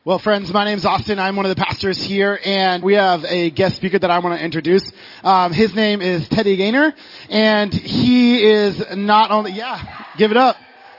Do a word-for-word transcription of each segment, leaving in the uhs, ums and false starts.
Well, friends, my name's Austin. I'm one of the pastors here, and we have a guest speaker that I want to introduce. Um, his name is Teddy Gaynor, and he is not only, yeah, give it up.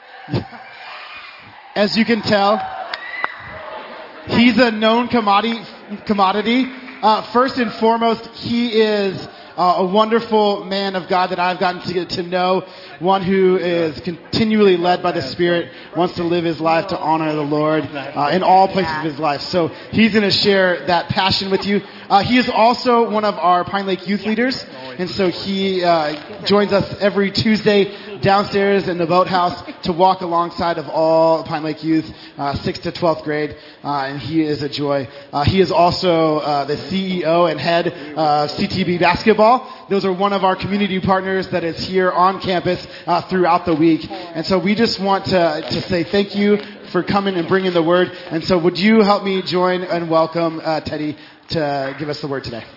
As you can tell, he's a known commodity. commodity. Uh, first and foremost, he is Uh, a wonderful man of God that I've gotten to get to know, one who is continually led by the Spirit, wants to live his life to honor the Lord uh, in all places of his life. So he's going to share that passion with you. Uh, he is also one of our Pine Lake youth leaders, and so he uh, joins us every Tuesday downstairs in the boathouse to walk alongside of all Pine Lake youth, uh, sixth to twelfth grade, uh, and he is a joy. Uh, he is also uh, the C E O and head of C T B basketball. Those are one of our community partners that is here on campus uh, throughout the week. And so we just want to, to say thank you for coming and bringing the word. And so would you help me join and welcome uh, Teddy to give us the word today?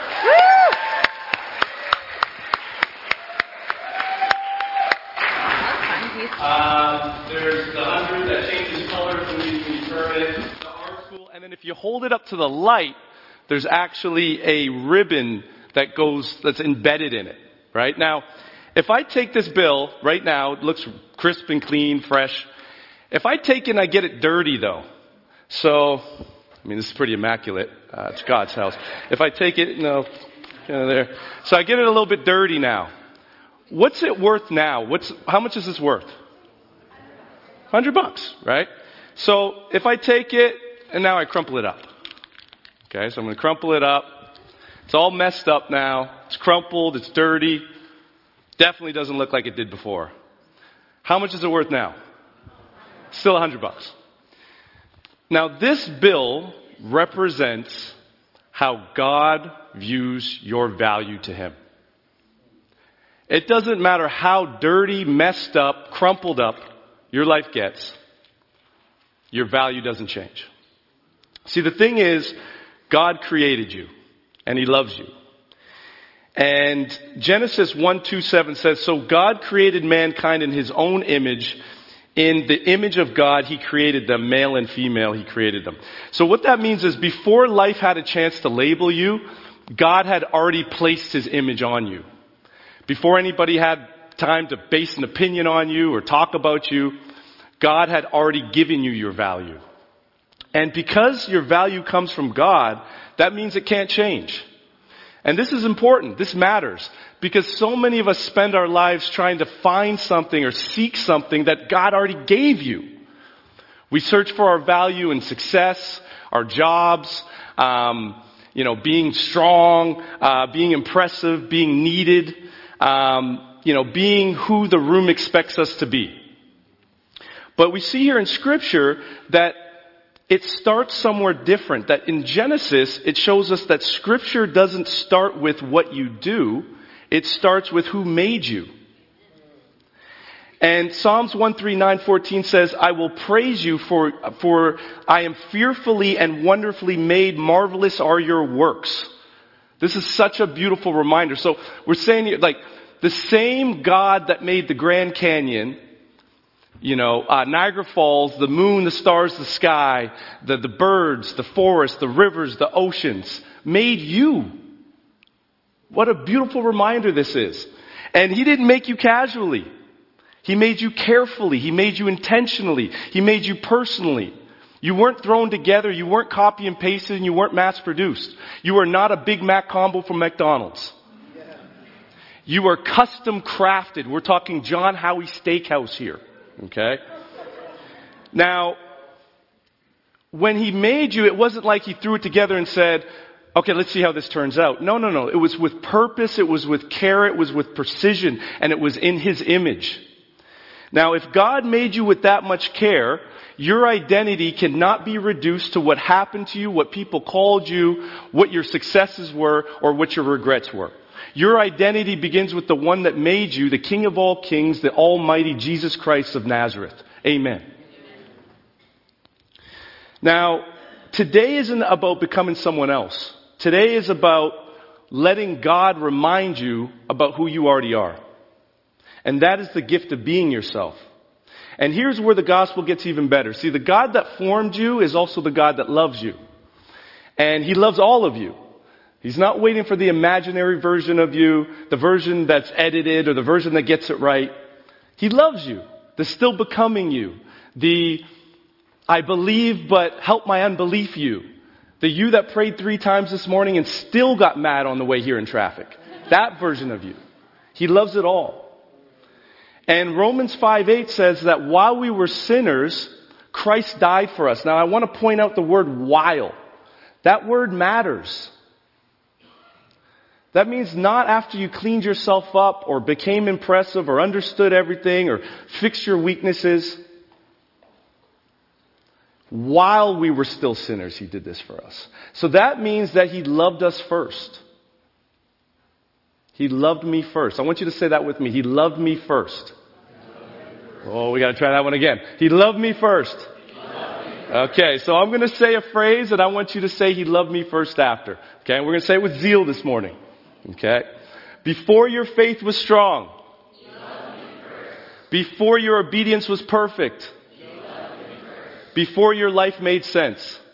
Uh, there's the hundred that changes colors when you, when you turn it. The art school, and then if you hold it up to the light, there's actually a ribbon that goes, that's embedded in it, right? Now, if I take this bill right now, it looks crisp and clean, fresh. If I take it and I get it dirty though, so, I mean, this is pretty immaculate. Uh, it's God's house. If I take it, no, kind of there. So I get it a little bit dirty now. What's it worth now? What's, how much is this worth? Hundred bucks, right? So if I take it and now I crumple it up. Okay, so I'm going to crumple it up. It's all messed up now. It's crumpled. It's dirty. Definitely doesn't look like it did before. How much is it worth now? Still a hundred bucks. Now this bill represents how God views your value to Him. It doesn't matter how dirty, messed up, crumpled up your life gets. Your value doesn't change. See, the thing is, God created you. And He loves you. And Genesis one two seven says, so God created mankind in His own image. In the image of God, He created them, male and female, He created them. So what that means is before life had a chance to label you, God had already placed His image on you. Before anybody had time to base an opinion on you or talk about you, God had already given you your value. And because your value comes from God, that means it can't change. And this is important. This matters. Because so many of us spend our lives trying to find something or seek something that God already gave you. We search for our value in success, our jobs, um, you know, being strong, uh, being impressive, being needed, um, you know, being who the room expects us to be. But we see here in Scripture that it starts somewhere different. That in Genesis, it shows us that Scripture doesn't start with what you do. It starts with who made you. And Psalms one thirty-nine fourteen says, I will praise you for, for I am fearfully and wonderfully made. Marvelous are your works. This is such a beautiful reminder. So we're saying here, like, the same God that made the Grand Canyon, you know, uh, Niagara Falls, the moon, the stars, the sky, the, the birds, the forests, the rivers, the oceans, made you. What a beautiful reminder this is. And He didn't make you casually. He made you carefully. He made you intentionally. He made you personally. You weren't thrown together. You weren't copy and pasted, and you weren't mass produced. You are not a Big Mac combo from McDonald's. You are custom crafted. We're talking John Howie Steakhouse here. Okay? Now, when He made you, it wasn't like He threw it together and said, okay, let's see how this turns out. No, no, no. It was with purpose. It was with care. It was with precision. And it was in His image. Now, if God made you with that much care, your identity cannot be reduced to what happened to you, what people called you, what your successes were, or what your regrets were. Your identity begins with the one that made you, the King of all kings, the almighty Jesus Christ of Nazareth. Amen. Now, today isn't about becoming someone else. Today is about letting God remind you about who you already are. And that is the gift of being yourself. And here's where the gospel gets even better. See, the God that formed you is also the God that loves you. And he loves all of you. He's not waiting for the imaginary version of you, the version that's edited or the version that gets it right. He loves you. The still becoming you. The I believe but help my unbelief you. The you that prayed three times this morning and still got mad on the way here in traffic. That version of you. He loves it all. And Romans five eight says that while we were sinners, Christ died for us. Now I want to point out the word while. That word matters. That means not after you cleaned yourself up or became impressive or understood everything or fixed your weaknesses. While we were still sinners, he did this for us. So that means that he loved us first. He loved me first. I want you to say that with me. He loved me first. Oh, we got to try that one again. He loved me first. Okay, so I'm going to say a phrase and I want you to say he loved me first after. Okay, and we're going to say it with zeal this morning. Okay. Before your faith was strong. Before your obedience was perfect. Before your life made sense.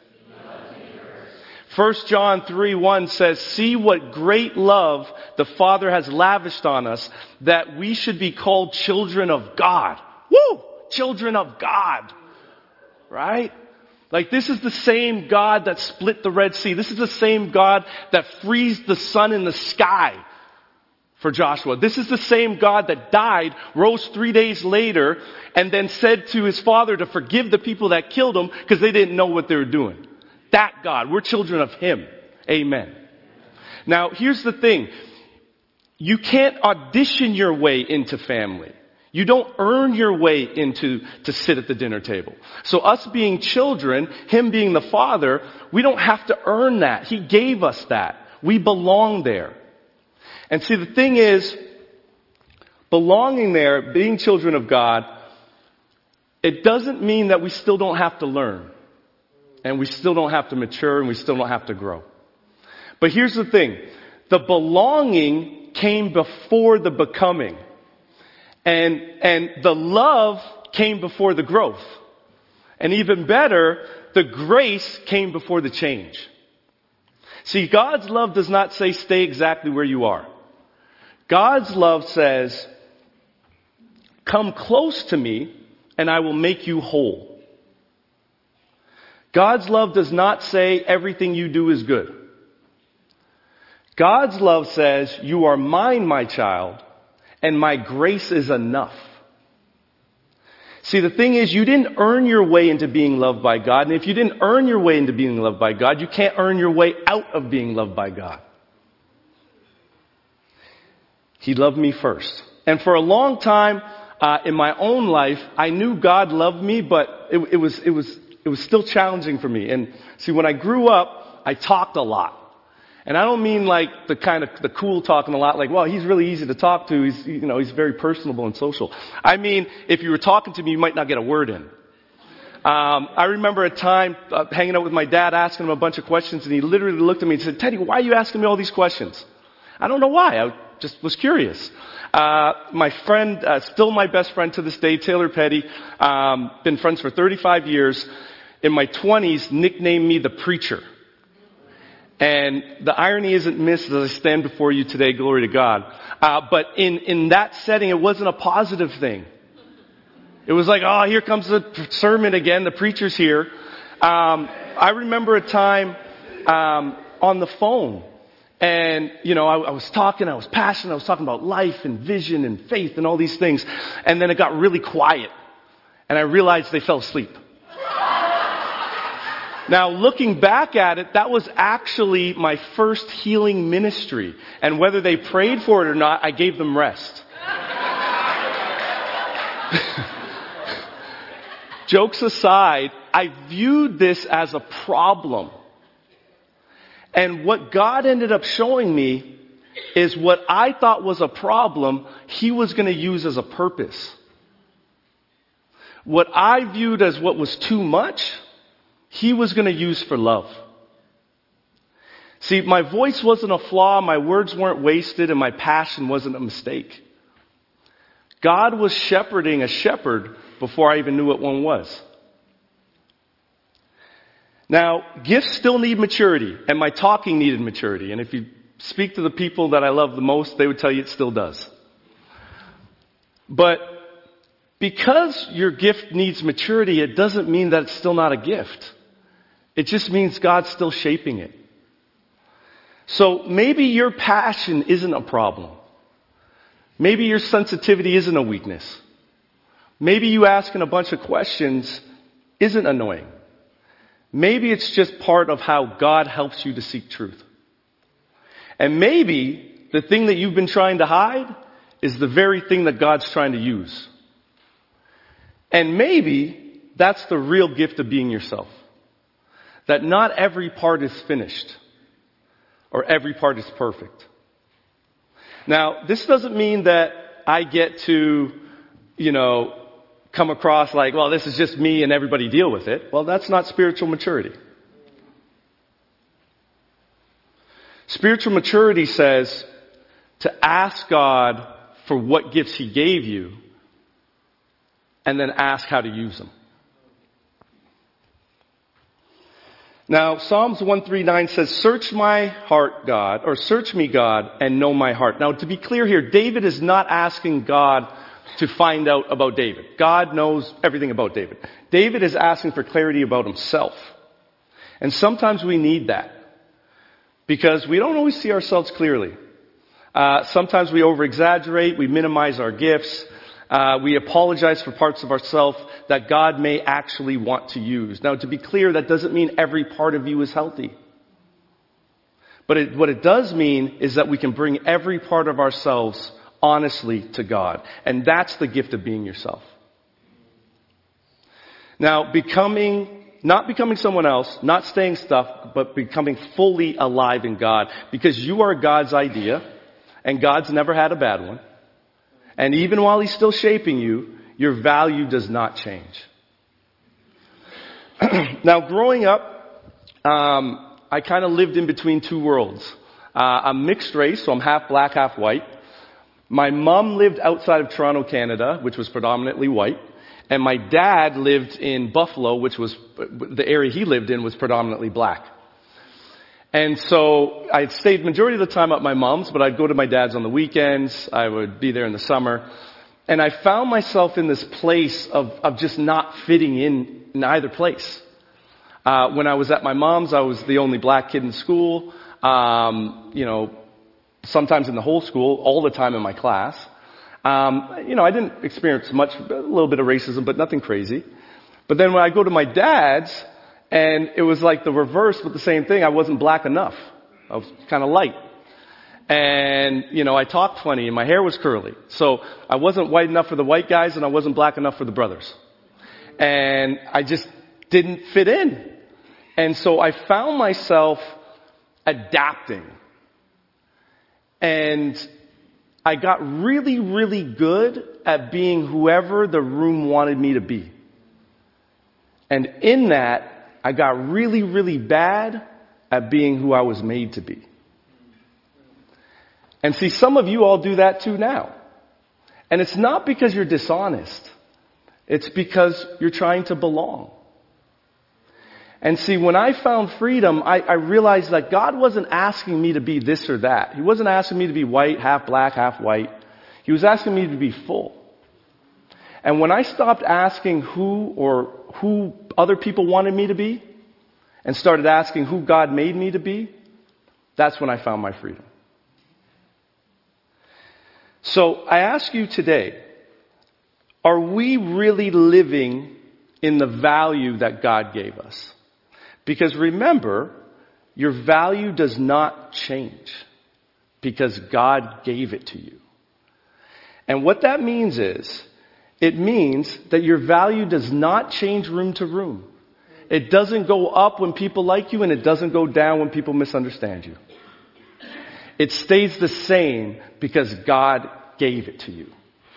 First John three one says, see what great love the Father has lavished on us, that we should be called children of God. Woo! Children of God. Right? Like this is the same God that split the Red Sea. This is the same God that freezed the sun in the sky for Joshua. This is the same God that died, rose three days later, and then said to his Father to forgive the people that killed him because they didn't know what they were doing. That God. We're children of him. Amen. Now, here's the thing. You can't audition your way into family. You don't earn your way into to sit at the dinner table. So us being children, him being the Father, we don't have to earn that. He gave us that. We belong there. And see, the thing is, belonging there, being children of God, it doesn't mean that we still don't have to learn. And we still don't have to mature and we still don't have to grow. But here's the thing. The belonging came before the becoming. And, and the love came before the growth. And even better, the grace came before the change. See, God's love does not say stay exactly where you are. God's love says, come close to me and I will make you whole. God's love does not say everything you do is good. God's love says, you are mine, my child, and my grace is enough. See, the thing is, you didn't earn your way into being loved by God. And if you didn't earn your way into being loved by God, you can't earn your way out of being loved by God. He loved me first. And for a long time, uh, in my own life, I knew God loved me, but it, it was, it was, it was still challenging for me. And see, when I grew up, I talked a lot. And I don't mean like the kind of, the cool talking a lot, like, well, he's really easy to talk to. He's, you know, he's very personable and social. I mean, if you were talking to me, you might not get a word in. Um, I remember a time uh, hanging out with my dad, asking him a bunch of questions, and he literally looked at me and said, Teddy, why are you asking me all these questions? I don't know why. I just was curious. Uh, my friend, uh, still my best friend to this day, Taylor Petty, um, been friends for thirty-five years. In my twenties, nicknamed me the preacher. And the irony isn't missed as I stand before you today, glory to God. Uh, but in, in that setting, it wasn't a positive thing. It was like, oh, here comes the sermon again, the preacher's here. Um, I remember a time um, on the phone, and, you know, I, I was talking, I was passionate, I was talking about life and vision and faith and all these things, and then it got really quiet, and I realized they fell asleep. Now, looking back at it, that was actually my first healing ministry. And whether they prayed for it or not, I gave them rest. Jokes aside, I viewed this as a problem. And what God ended up showing me is what I thought was a problem, He was going to use as a purpose. What I viewed as what was too much, He was going to use for love. See, my voice wasn't a flaw, my words weren't wasted, and my passion wasn't a mistake. God was shepherding a shepherd before I even knew what one was. Now, gifts still need maturity, and my talking needed maturity. And if you speak to the people that I love the most, they would tell you it still does. But because your gift needs maturity, it doesn't mean that it's still not a gift. It just means God's still shaping it. So maybe your passion isn't a problem. Maybe your sensitivity isn't a weakness. Maybe you asking a bunch of questions isn't annoying. Maybe it's just part of how God helps you to seek truth. And maybe the thing that you've been trying to hide is the very thing that God's trying to use. And maybe that's the real gift of being yourself. That not every part is finished or every part is perfect. Now, this doesn't mean that I get to, you know, come across like, well, this is just me and everybody deal with it. Well, that's not spiritual maturity. Spiritual maturity says to ask God for what gifts He gave you and then ask how to use them. Now, Psalms one thirty-nine says, search my heart, God, or search me, God, and know my heart. Now, to be clear here, David is not asking God to find out about David. God knows everything about David. David is asking for clarity about himself. And sometimes we need that because we don't always see ourselves clearly. Uh, sometimes we over-exaggerate, we minimize our gifts, uh, we apologize for parts of ourselves that God may actually want to use. Now, to be clear, that doesn't mean every part of you is healthy. But it, what it does mean is that we can bring every part of ourselves honestly to God. And that's the gift of being yourself. Now, becoming, not becoming someone else, not staying stuck, but becoming fully alive in God. Because you are God's idea, and God's never had a bad one. And even while He's still shaping you, your value does not change. Now, growing up, um, I kind of lived in between two worlds. Uh, I'm mixed race, so I'm half black, half white. My mom lived outside of Toronto, Canada, which was predominantly white. And my dad lived in Buffalo, which was, the area he lived in was predominantly black. And so I stayed majority of the time at my mom's, but I'd go to my dad's on the weekends. I would be there in the summer. And I found myself in this place of, of just not fitting in in either place. Uh, when I was at my mom's, I was the only black kid in school. Um, you know, sometimes in the whole school, all the time in my class. Um, you know, I didn't experience much, a little bit of racism, but nothing crazy. But then when I go to my dad's, and it was like the reverse, but the same thing. I wasn't black enough. I was kind of light. And, you know, I talked funny and my hair was curly. So I wasn't white enough for the white guys and I wasn't black enough for the brothers. And I just didn't fit in. And so I found myself adapting. And I got really, really good at being whoever the room wanted me to be. And in that, I got really, really bad at being who I was made to be. And see, some of you all do that too now. And it's not because you're dishonest. It's because you're trying to belong. And see, when I found freedom, I, I realized that God wasn't asking me to be this or that. He wasn't asking me to be white, half black, half white. He was asking me to be full. And when I stopped asking who or who other people wanted me to be and started asking who God made me to be, that's when I found my freedom. So I ask you today, are we really living in the value that God gave us? Because remember, your value does not change because God gave it to you. And what that means is, it means that your value does not change room to room. It doesn't go up when people like you and it doesn't go down when people misunderstand you. It stays the same because God gave it to you.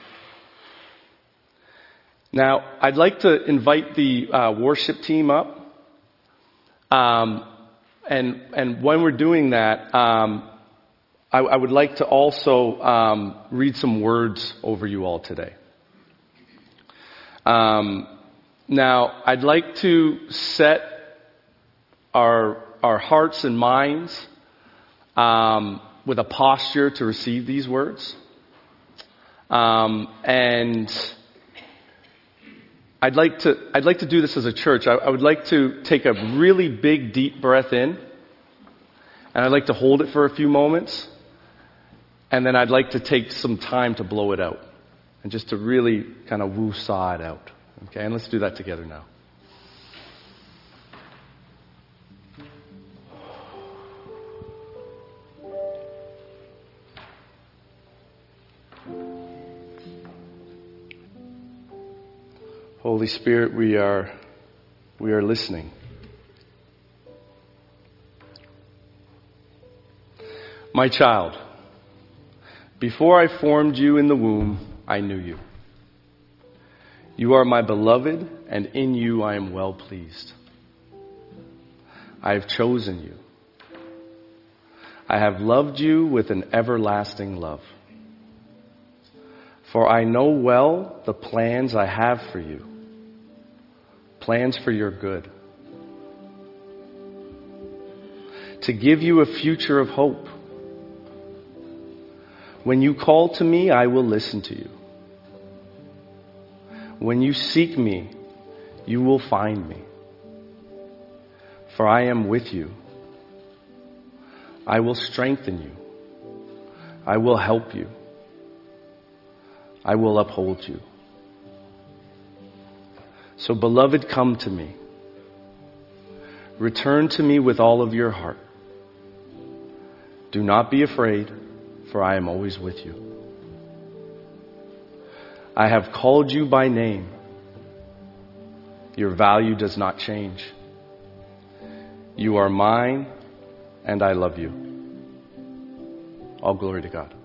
Now, I'd like to invite the uh, worship team up. Um, and, and when we're doing that, um, I, I would like to also um, read some words over you all today. Um, now, I'd like to set our our hearts and minds um, with a posture to receive these words. Um, and I'd like to I'd like to do this as a church. I, I would like to take a really big, deep breath in, and I'd like to hold it for a few moments, and then I'd like to take some time to blow it out, and just to really kind of woo-saw it out. Okay, and let's do that together now. Holy Spirit, we are we are listening. My child, before I formed you in the womb, I knew you. You are my beloved, and in you I am well pleased. I have chosen you. I have loved you with an everlasting love. For I know well the plans I have for you, plans for your good, to give you a future of hope. When you call to me, I will listen to you. When you seek me, you will find me. For I am with you. I will strengthen you. I will help you. I will uphold you. So, beloved, come to me. Return to me with all of your heart. Do not be afraid, for I am always with you. I have called you by name. Your value does not change. You are mine, and I love you. All glory to God.